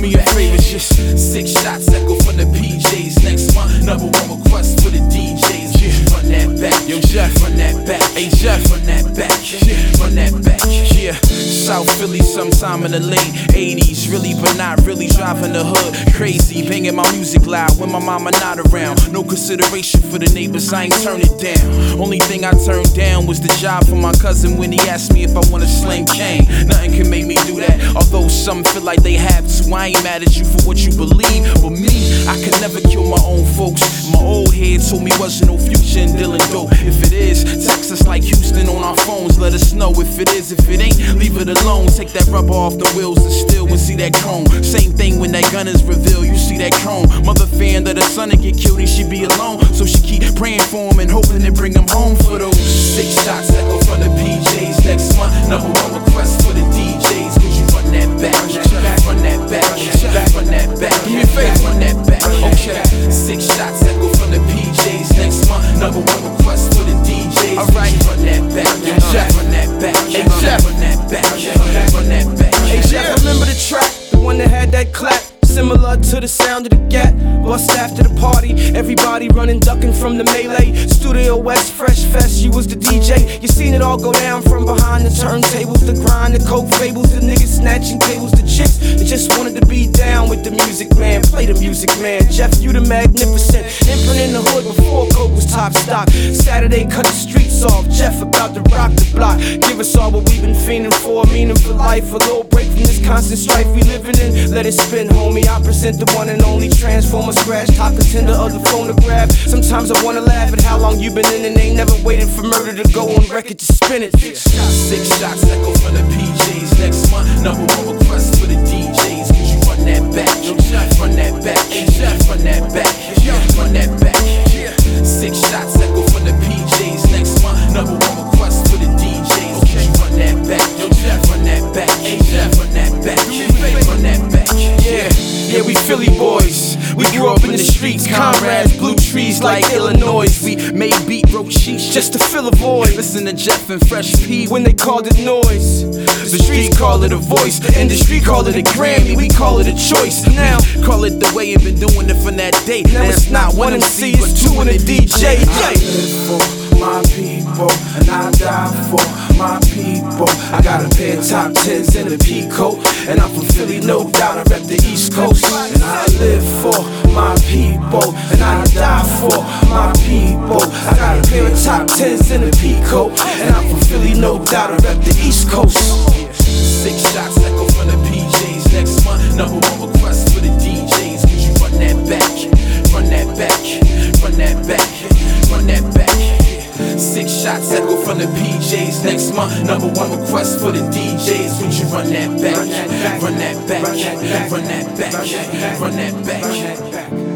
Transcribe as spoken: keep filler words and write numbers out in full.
me a favor, just six shots echo from the P Js next month. Number one request for the D Js. Yeah. Run that back, yo Jeff. Run that back, hey Jeff. Run that back, yeah. Run that back, yeah. South Philly, sometime in the late eighties, really but not really. Driving the hood, crazy, banging my music loud when my mama not around. No consideration for the neighbors, I ain't turn it down. Only thing I turned down was the job for my cousin when he asked me if I want a sling chain. Nothing can make me do that, although some feel like they have to. I ain't mad at you for what you believe, but me, I could never kill my own folks. My old head told me wasn't no future in dealing dope. If it is, text us like Houston on our phones. Let us know if it is. If it ain't, leave it alone. Take that rubber off the wheels and still and see that chrome. Same thing when that gun is revealed, you see that chrome. Mother fearing that her son will get killed and she be alone, so she keep praying for him and hoping to bring him home for those six shots echo from the P Js next month. Number one request for the D Js. Could you run that back, run that back, run that back, give me a favor, run that back. Okay, six shots echo from the P Js next month. Number one request for the D Js. Alright, run that back, run that back, run that back, run that back. Hey Jeff, remember the track, the one that had that clap? Similar to the sound of the gat. Bust after the party, everybody running, ducking from the melee. Studio West, Fresh Fest, you was the D J. You seen it all go down from behind the turntables, the grind, the coke fables, the niggas snatching tables, the chicks that just wanted to be down with the music, man. Play the music, man. Jeff, you the magnificent. Imprint in the hood before coke was top stock. Saturday cut the streets off. Jeff about to rock the block. Give us all what we've been fiending for, meaning for life. A little break from this constant strife we living in. Let it spin, homie. I present the one and only transformer scratch, top contender of the phonograph. Sometimes I wanna laugh at how long you been in and ain't never waiting for murder to go on record to spin it. Six shots, six shots echo from the P Js next month. Number one request for the D Js. Could you run that back, run that back, run that back, run that back. Six shots echo from the P Js next month. Number one request for the D Js. Could you run that back, run that back, run that back, run that back. Yeah. Yeah, we Philly boys. We grew up in the streets, comrades, blue trees like Illinois. We made beat, wrote sheets just to fill a void. Listen to Jeff and Fresh P when they called it noise. The streets call it a voice, the industry call it a Grammy. We call it a choice. Now call it the way you've been doing it from that day. Now it's not one M C, it's two and a D J. I live for my people and I die for my people. I got a pair of top tens and a peacoat, and I'm from Philly, no doubt. I rep the East Coast, and I live for my people and I die for my people. I got a pair of top tens and a peacoat, and I'm from Philly, no doubt. I rep the East Coast. Six shots echo from the P Js next month. Number one request for the D Js. Could you run that back, run that back, run that back, run that back. Six shots echo from the P Js next month. Number one request for the D Js. Would you run that back, run that back, run that back, run that back, run that back.